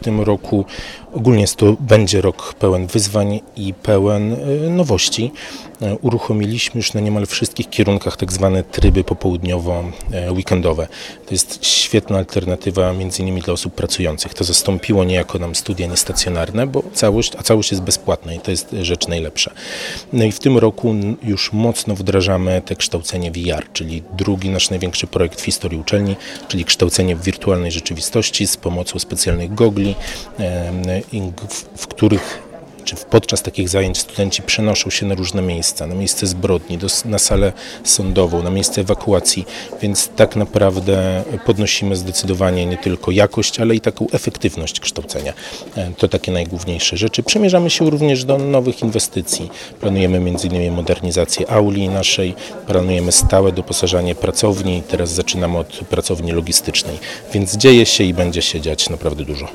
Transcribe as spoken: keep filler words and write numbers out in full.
tym roku ogólnie jest to będzie rok pełen wyzwań i pełen nowości. Uruchomiliśmy już na niemal wszystkich kierunkach tak zwane tryby popołudniowo-weekendowe. To jest świetna alternatywa między innymi dla osób pracujących. To zastąpiło niejako nam studia niestacjonarne, bo całość, a całość jest bezpłatna i to jest rzecz najlepsza. No i w tym roku już mocno wdrażamy te kształcenie V R, czyli drugi nasz największy projekt w historii uczelni, czyli kształcenie w wirtualnej rzeczywistości z pomocą specjalnych gogli, w których czy podczas takich zajęć studenci przenoszą się na różne miejsca, na miejsce zbrodni, do, na salę sądową, na miejsce ewakuacji, więc tak naprawdę podnosimy zdecydowanie nie tylko jakość, ale i taką efektywność kształcenia. To takie najgłówniejsze rzeczy. Przemierzamy się również do nowych inwestycji. Planujemy między innymi modernizację auli naszej, planujemy stałe doposażanie pracowni, teraz zaczynamy od pracowni logistycznej, więc dzieje się i będzie się dziać naprawdę dużo.